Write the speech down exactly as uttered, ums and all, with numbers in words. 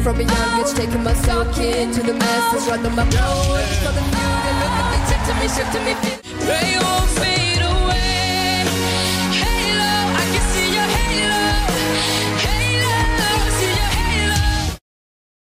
from a young age, taking my soul kid to the masses, running my flow. For the few that look at me, check to me, shift to me, fit.